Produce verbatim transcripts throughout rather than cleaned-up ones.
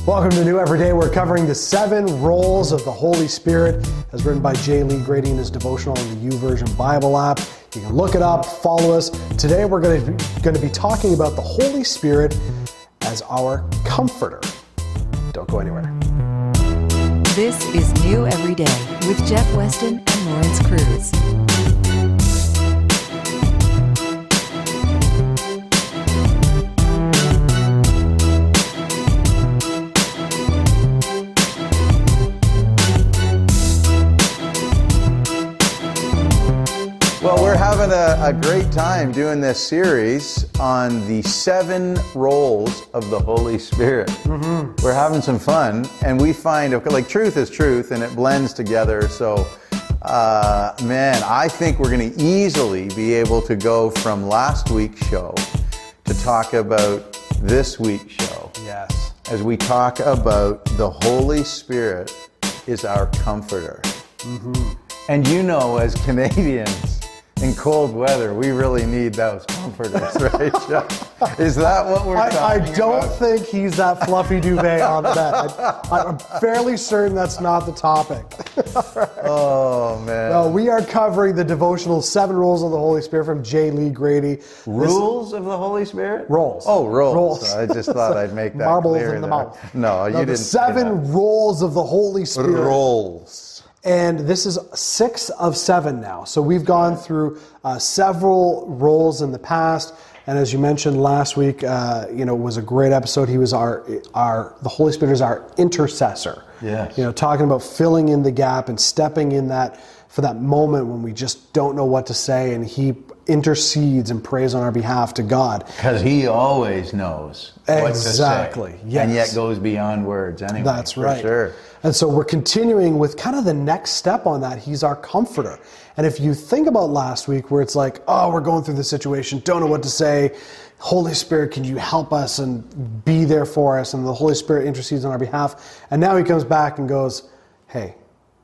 Welcome to New Everyday. We're covering the seven roles of the Holy Spirit as written by J. Lee Grady in his devotional in the YouVersion Bible app. You can look it up, follow us. Today we're going to be, going to be talking about the Holy Spirit as our comforter. Don't go anywhere. This is New Everyday with Jeff Weston and Lawrence Cruz. Well, we're having a, a great time doing this series on the seven roles of the Holy Spirit. Mm-hmm. We're having some fun, and we find, like, truth is truth, and it blends together. So, uh, man, I think we're going to easily be able to go from last week's show to talk about this week's show. Yes. As we talk about the Holy Spirit is our comforter. Mm-hmm. And you know, as Canadians, in cold weather, we really need those comforters, right, Jeff? Is that what we're I, talking I don't about? think he's that fluffy duvet on bed. I, I'm fairly certain that's not the topic. Right. Oh, man. No, we are covering the devotional Seven Roles of the Holy Spirit from J. Lee Grady. Rules of the Holy Spirit? Rolls. Oh, rolls. Rolls. I just thought I'd make that Marbles clear in the there. mouth. No, you No, the didn't say seven that. roles of the Holy Spirit. Rolls. And this is six of seven now. So we've gone through uh, several roles in the past. And as you mentioned last week, uh, you know, was a great episode. He was our, our, the Holy Spirit is our intercessor. Yes. You know, talking about filling in the gap and stepping in that for that moment when we just don't know what to say, and he intercedes and prays on our behalf to God. Because he always knows what Exactly, to say. yes. And yet goes beyond words anyway. That's for right. Sure. And so we're continuing with kind of the next step on that. He's our comforter. And if you think about last week where it's like, oh, we're going through this situation, don't know what to say. Holy Spirit, can you help us and be there for us? And the Holy Spirit intercedes on our behalf. And now he comes back and goes, hey,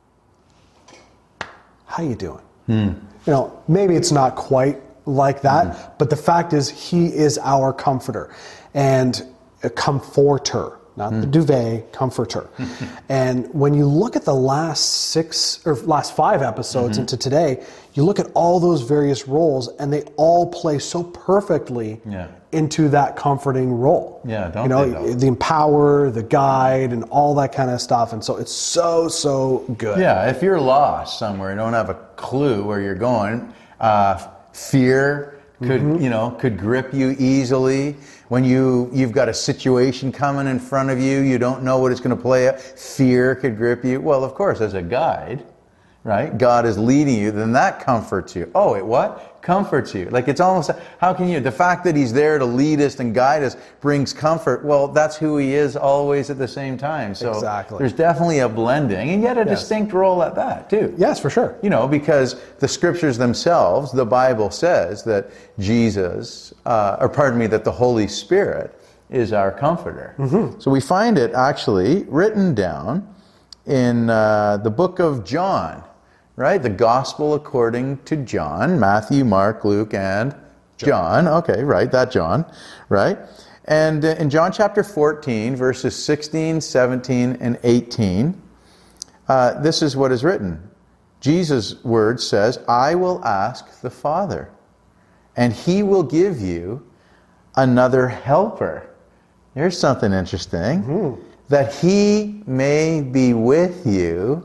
how you doing? Hmm. You know, maybe it's not quite like that, mm. but the fact is he is our comforter and a comforter. Not mm. the duvet, comforter. And when you look at the last six or last five episodes mm-hmm. into today, you look at all those various roles and they all play so perfectly yeah. into that comforting role. Yeah, don't you know, they though? The empower, the guide, and all that kind of stuff. And so it's so, so good. Yeah, if you're lost somewhere and don't have a clue where you're going, uh, fear could, mm-hmm. you know, could grip you easily. When you, you've got a situation coming in front of you, you don't know what it's going to play out, fear could grip you. Well, of course, as a guide, right, God is leading you, then that comforts you. Oh, it what? Comforts you. Like it's almost, how can you, the fact that he's there to lead us and guide us brings comfort. Well, that's who he is always at the same time. So exactly. There's definitely a blending and yet a yes. distinct role at that too. Yes, for sure. You know, because the scriptures themselves, the Bible says that Jesus, uh, or pardon me, that the Holy Spirit is our comforter. Mm-hmm. So we find it actually written down in uh, the book of John. Right? The Gospel according to John, Matthew, Mark, Luke, and John. John. Okay, right, that John. Right? And in John chapter fourteen, verses sixteen, seventeen, and eighteen, uh, this is what is written. Jesus' word says, I will ask the Father, and he will give you another helper. Here's something interesting. Mm-hmm. That he may be with you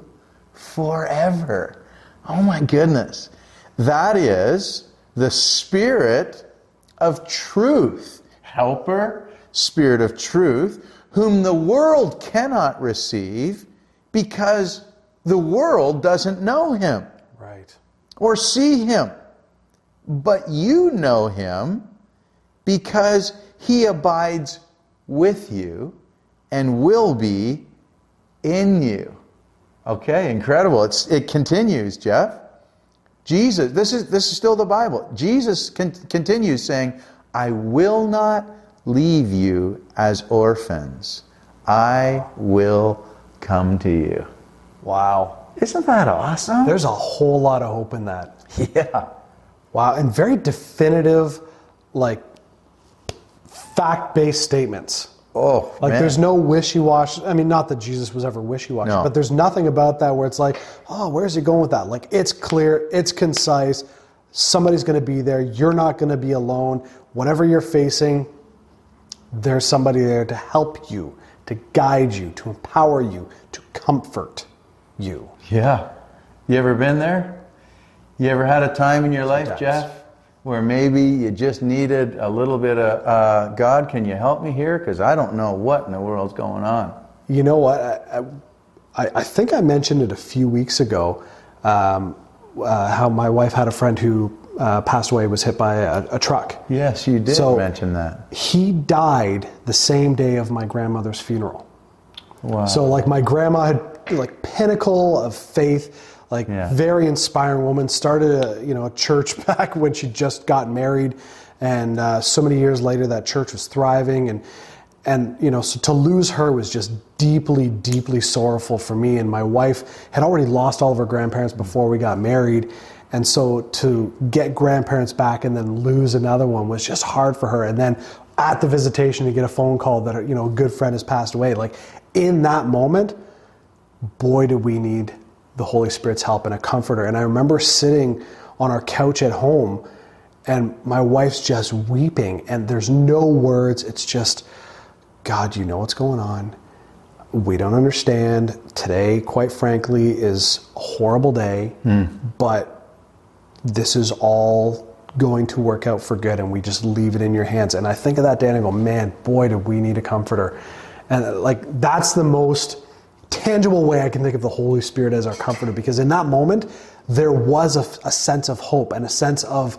forever. Oh my goodness. That is the Spirit of truth. Helper, Spirit of truth, whom the world cannot receive because the world doesn't know him. Right. Or see him. But you know him because he abides with you and will be in you. Okay, incredible. It's, it continues, Jeff. Jesus, this is this is still the Bible. Jesus con- continues saying, I will not leave you as orphans. I will come to you. Wow. Isn't that awesome? There's a whole lot of hope in that. Yeah. Wow, and very definitive, like, fact-based statements. Oh, like man. there's no wishy-washy. I mean, not that Jesus was ever wishy-washy, No. but there's nothing about that where it's like, oh, where's he going with that? Like, it's clear, it's concise. Somebody's going to be there. You're not going to be alone. Whatever you're facing, there's somebody there to help you, to guide you, to empower you, to comfort you. Yeah. You ever been there? You ever had a time in your life, Sometimes. Jeff, where maybe you just needed a little bit of, uh, God, can you help me here? Because I don't know what in the world's going on. You know what? I, I, I think I mentioned it a few weeks ago, um, uh, how my wife had a friend who uh, passed away, was hit by a, a truck. Yes, you did So, mention that. He died the same day of my grandmother's funeral. Wow. So like my grandma had like pinnacle of faith, like Yeah. very inspiring woman, started a, you know, a church back when she just got married. And uh, so many years later, that church was thriving. And, and you know, so to lose her was just deeply, deeply sorrowful for me. And my wife had already lost all of her grandparents before we got married. And so to get grandparents back and then lose another one was just hard for her. And then at the visitation to get a phone call that, you know, a good friend has passed away. Like in that moment, boy, do we need the Holy Spirit's help and a comforter. And I remember sitting on our couch at home and my wife's just weeping and there's no words. It's just, God, you know what's going on. We don't understand. Today, quite frankly, is a horrible day, mm. but this is all going to work out for good and we just leave it in your hands. And I think of that day and I go, man, boy, do we need a comforter. And like, that's the most tangible way I can think of the Holy Spirit as our comforter, because in that moment, there was a, a sense of hope and a sense of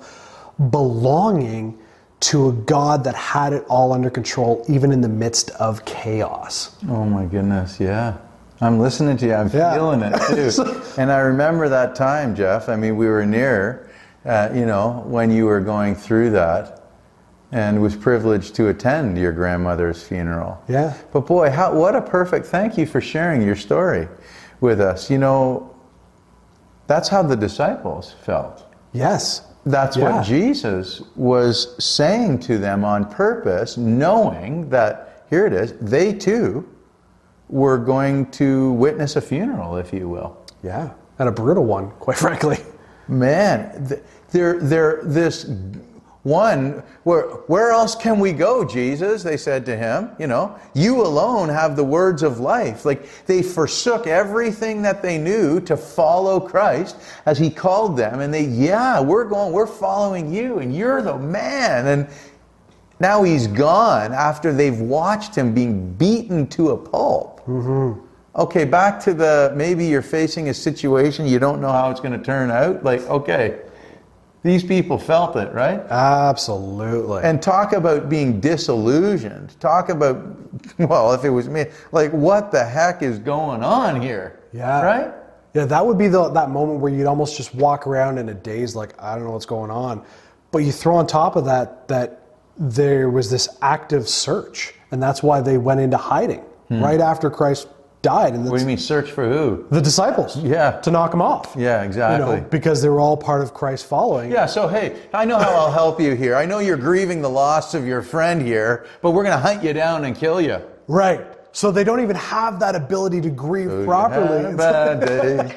belonging to a God that had it all under control, even in the midst of chaos. Oh my goodness, yeah. I'm listening to you, I'm Yeah. feeling it too. And I remember that time, Jeff. I mean, we were near, uh, you know, when you were going through that, and was privileged to attend your grandmother's funeral. Yeah. But boy, how, what a perfect, thank you for sharing your story with us. You know, that's how the disciples felt. Yes. That's Yeah. what Jesus was saying to them on purpose, knowing that, here it is, they too were going to witness a funeral, if you will. Yeah. And a brutal one, quite frankly. Man, th- they're, they're this one, where, where else can we go, Jesus? They said to him, you know, you alone have the words of life. Like they forsook everything that they knew to follow Christ as he called them. And they, yeah, we're going, we're following you and you're the man. And now he's gone after they've watched him being beaten to a pulp. Mm-hmm. Okay, back to the, maybe you're facing a situation, you don't know how it's going to turn out. Like, okay, these people felt it, right? Absolutely. And talk about being disillusioned. Talk about, well, if it was me, like, what the heck is going on here? Yeah. Right? Yeah, that would be the, that moment where you'd almost just walk around in a daze like, I don't know what's going on. But you throw on top of that that there was this active search. And that's why they went into hiding hmm. right after Christ died. And what do you mean, search for who? The disciples. Yeah. To knock them off. Yeah, exactly. You know, because they were all part of Christ's following. Yeah, so hey, I know how I'll help you here. I know you're grieving the loss of your friend here, but we're going to hunt you down and kill you. Right. So they don't even have that ability to grieve so properly. You had a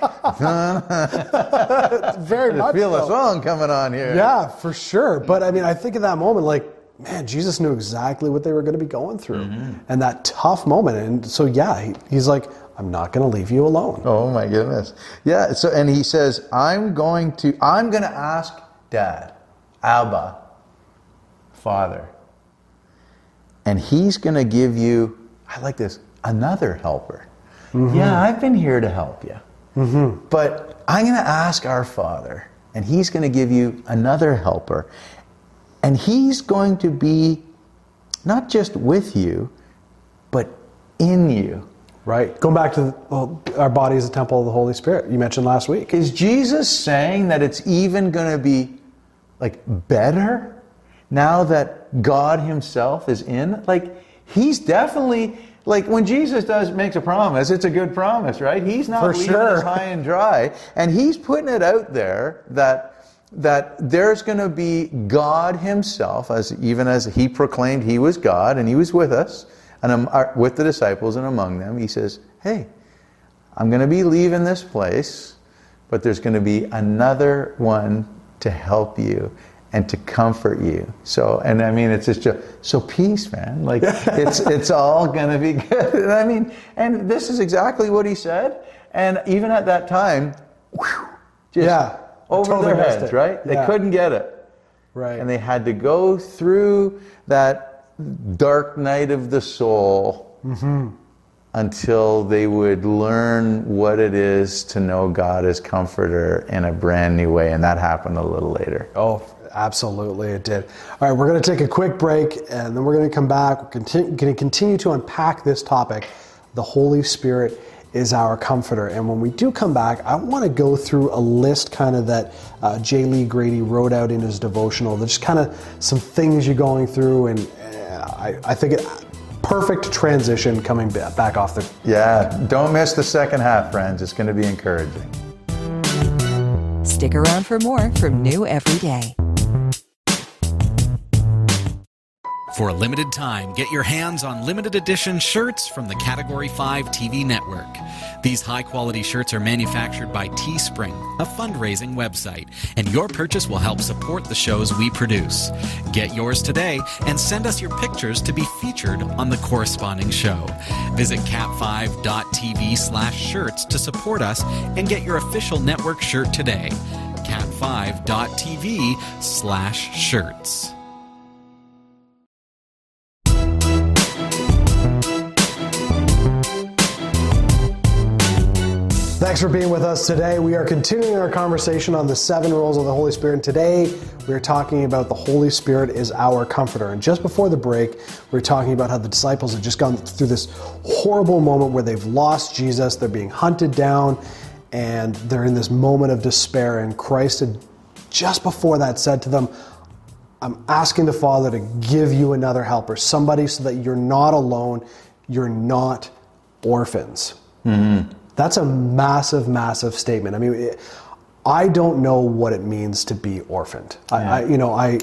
bad day. Very much feel so. a song coming on here. Yeah, for sure. But I mean, I think at that moment, like, man, Jesus knew exactly what they were going to be going through. Mm-hmm. And that tough moment. And so, yeah, he, he's like, I'm not going to leave you alone. Oh my goodness. Yeah. So, and he says, I'm going to, I'm going to ask Dad, Abba, Father, and he's going to give you, I like this, another helper. Mm-hmm. Yeah, I've been here to help you. Mm-hmm. But I'm going to ask our Father, and he's going to give you another helper. And he's going to be not just with you, but in you. Right. Going back to the, well, our body is a temple of the Holy Spirit. You mentioned last week. Is Jesus saying that it's even going to be like better now that God himself is in? Like he's definitely, like when Jesus does makes a promise, it's a good promise, right? He's not For leaving sure. us high and dry. And he's putting it out there that that there's going to be God himself, as even as he proclaimed he was God and he was with us, and um, uh, with the disciples and among them, he says, hey, I'm going to be leaving this place, but there's going to be another one to help you and to comfort you. So, and I mean, it's just, so peace, man. Like, it's it's all going to be good. And I mean, and this is exactly what he said. And even at that time, whew, just yeah, over totally their heads, it. right? They yeah. couldn't get it. Right. And they had to go through that dark night of the soul mm-hmm. until they would learn what it is to know God as comforter in a brand new way. And that happened a little later. Oh, absolutely it did. All right, we're going to take a quick break, and then we're going to come back. We're continue, going to continue to unpack this topic. The Holy Spirit is our comforter. And when we do come back, I want to go through a list kind of that uh, J. Lee Grady wrote out in his devotional. There's kind of some things you're going through, and uh, I, I think it perfect transition coming back off the... Yeah, don't miss the second half, friends. It's going to be encouraging. Stick around for more from New Every Day. For a limited time, get your hands on limited edition shirts from the Category five T V network. These high-quality shirts are manufactured by Teespring, a fundraising website, and your purchase will help support the shows we produce. Get yours today and send us your pictures to be featured on the corresponding show. Visit cat five dot t v slash shirts to support us and get your official network shirt today. cat five dot t v slash shirts. Thanks for being with us today. We are continuing our conversation on the seven roles of the Holy Spirit. And today, we're talking about the Holy Spirit is our comforter. And just before the break, we were talking about how the disciples have just gone through this horrible moment where they've lost Jesus, they're being hunted down, and they're in this moment of despair. And Christ had just before that said to them, I'm asking the Father to give you another helper, somebody so that you're not alone, you're not orphans. Mm-hmm. That's a massive, massive statement. I mean, it, I don't know what it means to be orphaned. Yeah. I, I, you know, I.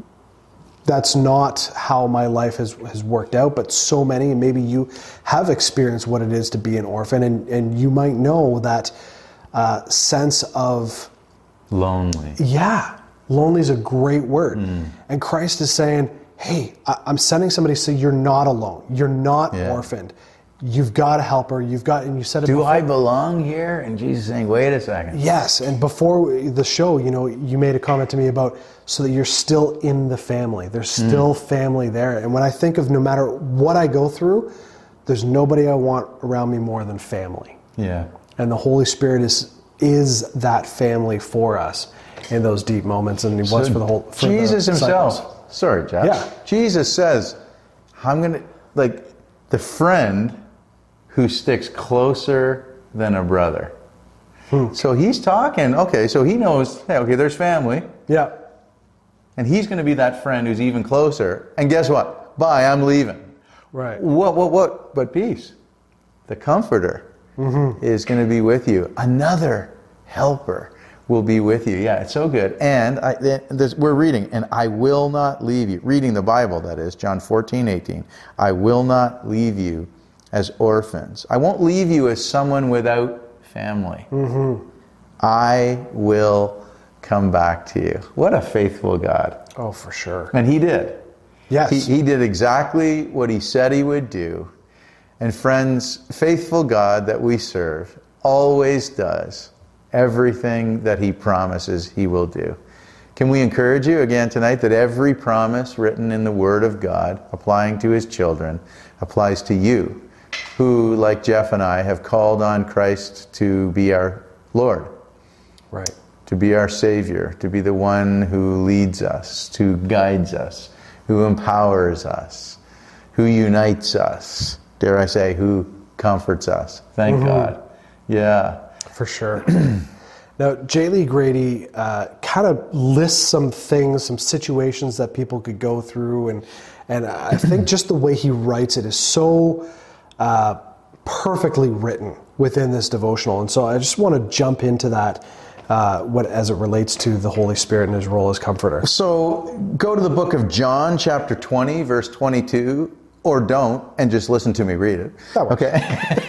That's not how my life has, has worked out, but so many, and maybe you have experienced what it is to be an orphan, and, and you might know that uh, sense of... Lonely. Yeah. Lonely is a great word. Mm. And Christ is saying, hey, I, I'm sending somebody so you're not alone. You're not yeah. orphaned. You've got a helper. You've got, and you said it Do before. I belong here? And Jesus saying, wait a second. Yes, and before the show, you know, you made a comment to me about so that you're still in the family. There's still mm. family there. And when I think of no matter what I go through, there's nobody I want around me more than family. Yeah. And the Holy Spirit is is that family for us in those deep moments, and he so was for the whole. For Jesus the himself. Sorry, Jeff. Yeah. Jesus says, "I'm gonna like the friend who sticks closer than a brother." Hmm. So he's talking, okay, so he knows, hey, okay, there's family. Yeah. And he's going to be that friend who's even closer. And guess what? Bye, I'm leaving. Right. What, what, what? But peace. The Comforter mm-hmm. is going to be with you. Another helper will be with you. Yeah, it's so good. And I, this, we're reading, and I will not leave you. Reading the Bible, that is, John fourteen, eighteen. I will not leave you as orphans. I won't leave you as someone without family. Mm-hmm. I will come back to you. What a faithful God. Oh, for sure. And he did. Yes. He, he did exactly what he said he would do. And friends, faithful God that we serve always does everything that he promises he will do. Can we encourage you again tonight that every promise written in the Word of God, applying to his children, applies to you, who, like Jeff and I, have called on Christ to be our Lord. Right. To be our Savior, to be the one who leads us, who guides us, who empowers us, who unites us, dare I say, who comforts us. Thank mm-hmm. God. Yeah. For sure. Now, J. Lee Grady uh, kind of lists some things, some situations that people could go through, and and I think just the way he writes it is so uh, perfectly written within this devotional. And so I just want to jump into that uh, what as it relates to the Holy Spirit and his role as comforter. So go to the book of John, chapter twenty, verse twenty-two. or don't, and just listen to me read it. That works. Okay.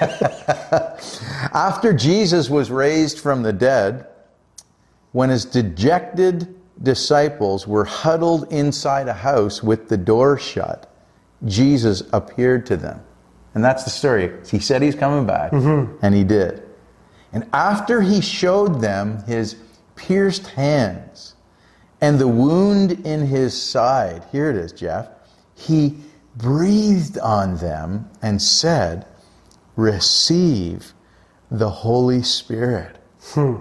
After Jesus was raised from the dead, when his dejected disciples were huddled inside a house with the door shut, Jesus appeared to them. And that's the story. He said he's coming back, mm-hmm. and he did. And after he showed them his pierced hands and the wound in his side, here it is, Jeff, he breathed on them and said, receive the Holy Spirit. Hmm.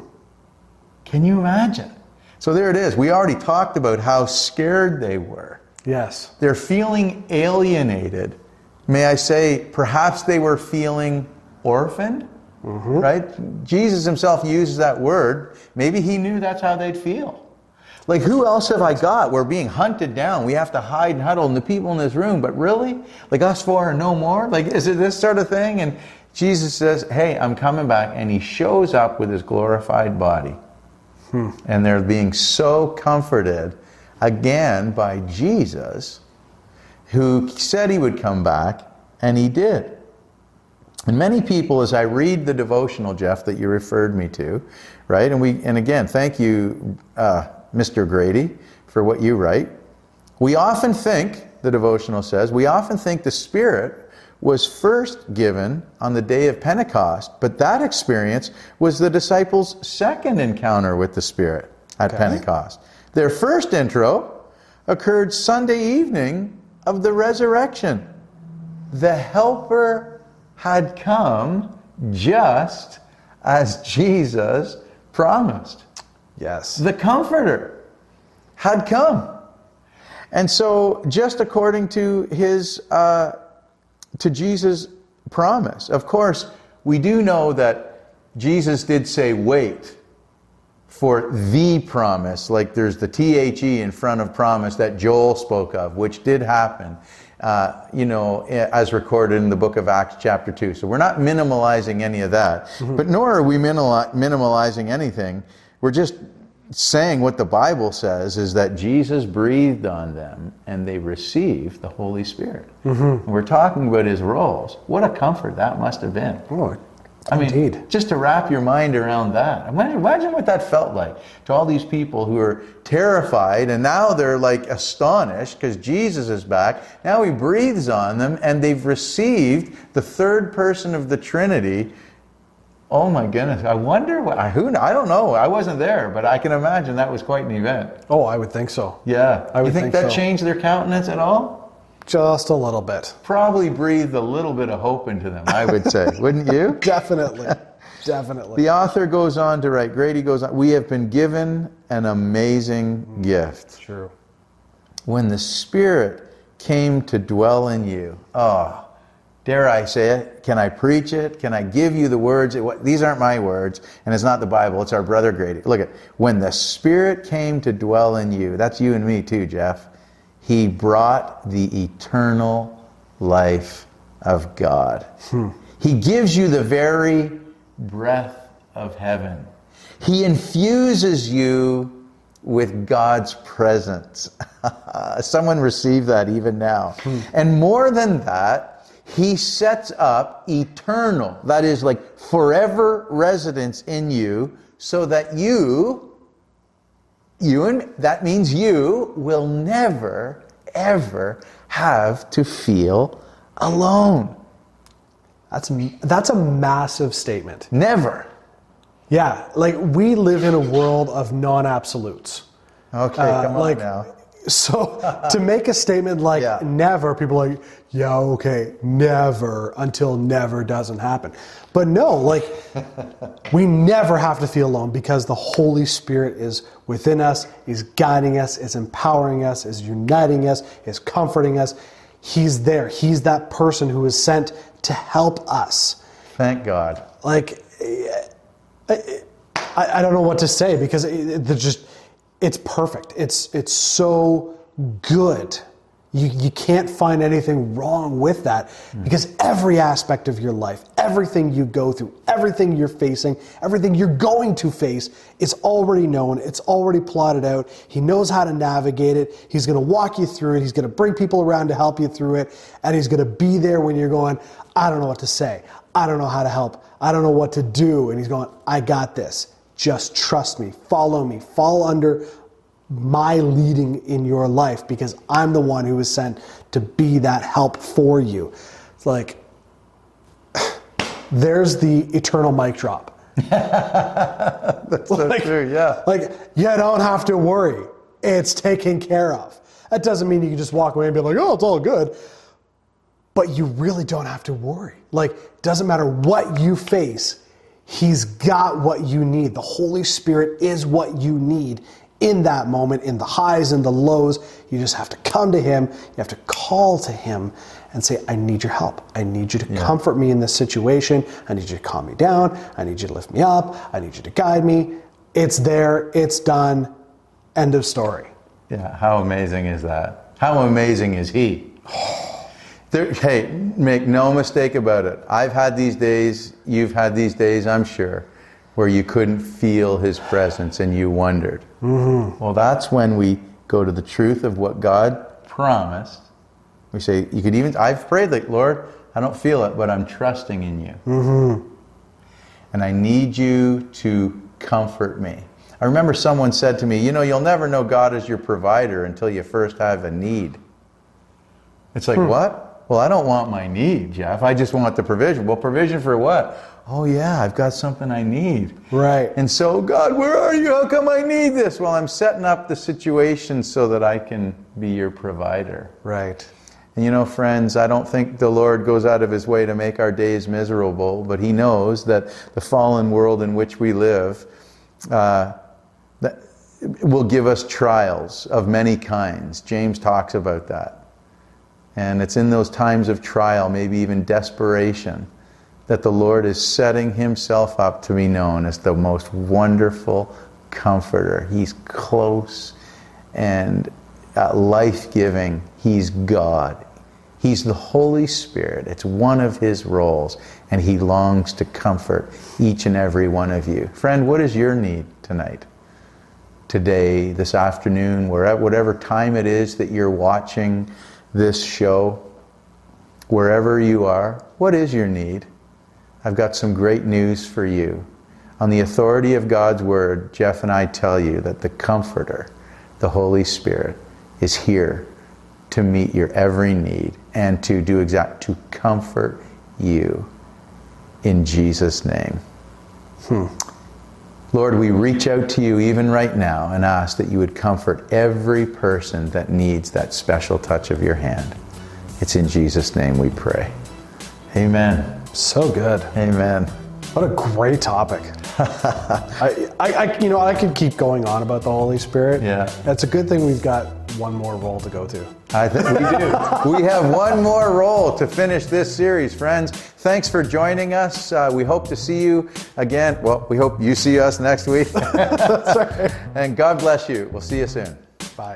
Can you imagine? So there it is. We already talked about how scared they were. Yes. They're feeling alienated. May I say, perhaps they were feeling orphaned, mm-hmm. right? Jesus himself uses that word. Maybe he knew that's how they'd feel. Like, who else have I got? We're being hunted down. We have to hide and huddle, and the people in this room. But really? Like, us four and no more? Like, is it this sort of thing? And Jesus says, hey, I'm coming back. And he shows up with his glorified body. Hmm. And they're being so comforted again by Jesus, who said he would come back, and he did. And many people, as I read the devotional, Jeff, that you referred me to, right? And we, and again, thank you, uh, Mister Grady, for what you write. We often think, the devotional says, we often think the Spirit was first given on the day of Pentecost, but that experience was the disciples' second encounter with the Spirit at okay. Pentecost. Their first intro occurred Sunday evening of the resurrection. The Helper had come just as Jesus promised. Yes. The Comforter had come. And so, just according to his, uh, to Jesus' promise. Of course, we do know that Jesus did say, wait for the promise. Like there's the T H E in front of promise that Joel spoke of, which did happen, uh, you know, as recorded in the book of Acts chapter two. So we're not minimalizing any of that, mm-hmm. but nor are we minimalizing anything. We're just saying what the Bible says is that Jesus breathed on them and they received the Holy Spirit. Mm-hmm. And we're talking about his roles. What a comfort that must have been. Oh, I mean, indeed. Just to wrap your mind around that. Imagine, imagine what that felt like to all these people who are terrified and now they're like astonished because Jesus is back. Now he breathes on them and they've received the third person of the Trinity. Oh my goodness! I wonder what. Who? I don't know. I wasn't there, but I can imagine that was quite an event. Oh, I would think so. Yeah. I would you think, think that so. changed their countenance at all? Just a little bit. Probably breathed a little bit of hope into them, I would say. Wouldn't you? Definitely. Definitely. The author goes on to write. Grady goes on. We have been given an amazing mm, gift. True. When the Spirit came to dwell in you. Oh. Dare I say it? Can I preach it? Can I give you the words? It, these aren't my words, and it's not the Bible. It's our brother Grady. Look at, when the Spirit came to dwell in you, that's you and me too, Jeff, he brought the eternal life of God. Hmm. He gives you the very breath of heaven. He infuses you with God's presence. Someone receive that even now. Hmm. And more than that, he sets up eternal, that is like forever residence in you, so that you, you and that means you will never, ever have to feel alone. That's that's a massive statement. Never. Yeah, like we live in a world of non-absolutes. Okay, uh, come on like, now. So to make a statement like yeah. never, people are like, yeah, okay, never until never doesn't happen. But no, like we never have to feel alone because the Holy Spirit is within us, is guiding us, is empowering us, is uniting us, is comforting us. He's there. He's that person who is sent to help us. Thank God. Like, I, I don't know what to say because it, it, just... It's perfect. It's it's so good. You you can't find anything wrong with that because every aspect of your life, everything you go through, everything you're facing, everything you're going to face, it's already known. It's already plotted out. He knows how to navigate it. He's going to walk you through it. He's going to bring people around to help you through it. And he's going to be there when you're going, I don't know what to say. I don't know how to help. I don't know what to do. And he's going, I got this. Just trust me. Follow me. Fall under my leading in your life, because I'm the one who was sent to be that help for you. It's like, there's the eternal mic drop. That's so like, true, yeah. Like, you don't have to worry. It's taken care of. That doesn't mean you can just walk away and be like, oh, it's all good. But you really don't have to worry. Like, it doesn't matter what you face, he's got what you need. The Holy Spirit is what you need in that moment, in the highs and the lows. You just have to come to him. You have to call to him and say, I need your help. I need you to yeah. comfort me in this situation. I need you to calm me down. I need you to lift me up. I need you to guide me. It's there. It's done. End of story. Yeah, how amazing is that? How amazing is he? There, hey, make no mistake about it. I've had these days, you've had these days, I'm sure, where you couldn't feel his presence and you wondered. Mm-hmm. Well, that's when we go to the truth of what God promised. We say, you could even, I've prayed like, Lord, I don't feel it, but I'm trusting in you. Mm-hmm. And I need you to comfort me. I remember someone said to me, you know, you'll never know God as your provider until you first have a need. It's like, hmm. what? Well, I don't want my need, Jeff. I just want the provision. Well, provision for what? Oh, yeah, I've got something I need. Right. And so, God, where are you? How come I need this? Well, I'm setting up the situation so that I can be your provider. Right. And you know, friends, I don't think the Lord goes out of his way to make our days miserable, but he knows that the fallen world in which we live uh, that will give us trials of many kinds. James talks about that. And it's in those times of trial, maybe even desperation, that the Lord is setting himself up to be known as the most wonderful comforter. He's close and uh, life-giving. He's God. He's the Holy Spirit. It's one of his roles, and he longs to comfort each and every one of you. Friend, what is your need tonight? Today, this afternoon, wherever, whatever time it is that you're watching this show, wherever you are, what is your need? I've got some great news for you. On the authority of God's Word, Jeff and I tell you that the Comforter, the Holy Spirit, is here to meet your every need and to do exact, to comfort you in Jesus' name. Hmm. Lord, we reach out to you even right now and ask that you would comfort every person that needs that special touch of your hand. It's in Jesus' name we pray. Amen. So good. Amen. What a great topic. I, I, I, you know, I could keep going on about the Holy Spirit. Yeah. It's a good thing we've got one more role to go to. I think we do. We have one more role to finish this series, friends. Thanks for joining us. Uh, we hope to see you again. Well, we hope you see us next week. That's right. And God bless you. We'll see you soon. Bye.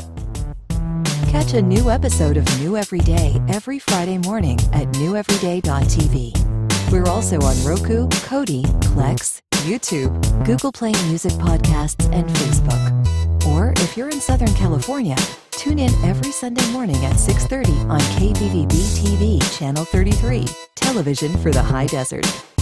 Catch a new episode of New Every Day every Friday morning at new everyday dot t v. We're also on Roku, Kodi, Plex, YouTube, Google Play Music Podcasts, and Facebook. Or if you're in Southern California, tune in every Sunday morning at six thirty on K B V B T V, Channel thirty-three, television for the high desert.